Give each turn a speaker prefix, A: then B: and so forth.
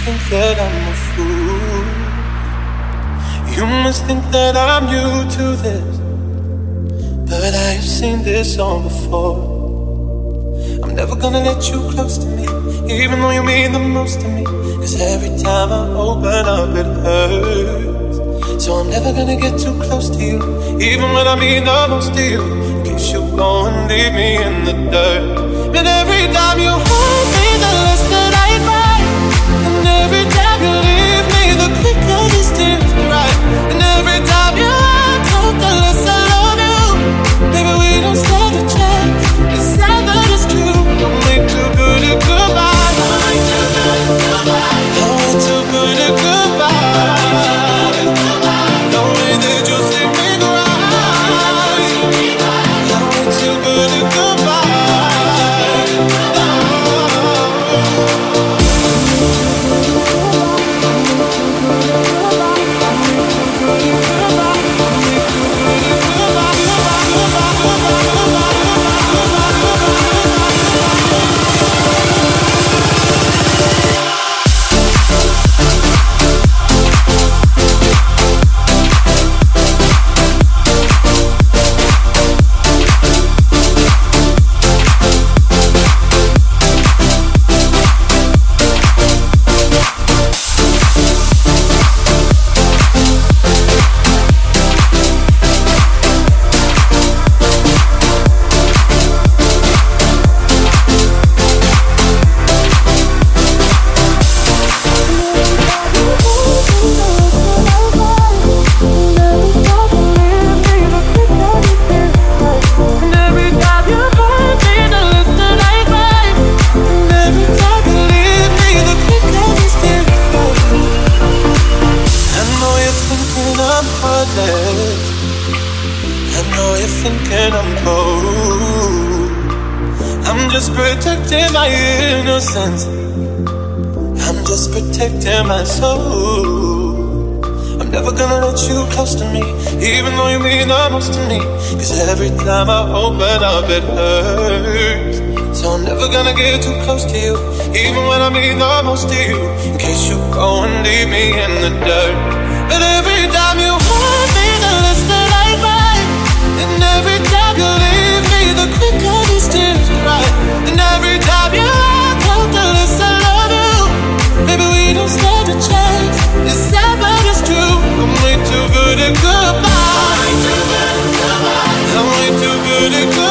A: think that I'm a fool. You must think that I'm new to this, but I have seen this song before. I'm never gonna let you close to me, even though you mean the most to me. Cause every time I open up it hurts. So I'm never gonna get too close to you, even when I mean the most to you. In case you go and leave me in the dirt. And every time you hold me, the less that I cry. And every time you leave me, the quicker these tears dry. And every time you walk out, the less I love you. Maybe we don't stand a chance. It's sad that it's true. I'm way too good at goodbye. I'm way too good at goodbye. I'm way too good at goodbye. The way that you see me cry. I'm way too good at goodbye. Protecting my innocence, I'm just protecting my soul. I'm never gonna let you close to me, even though you mean the most to me. Cause every time I open up it hurts. So I'm never gonna get too close to you, even when I mean the most to you. In case you go and leave me in the dirt. But every time you hold me, the less that I cry. And every time you leave me, the quicker these tears dry. And every time you walk out, the less I love you. Maybe we don't stand a chance. It's sad but it's true. I'm way too good at goodbye. I'm way too good at goodbye.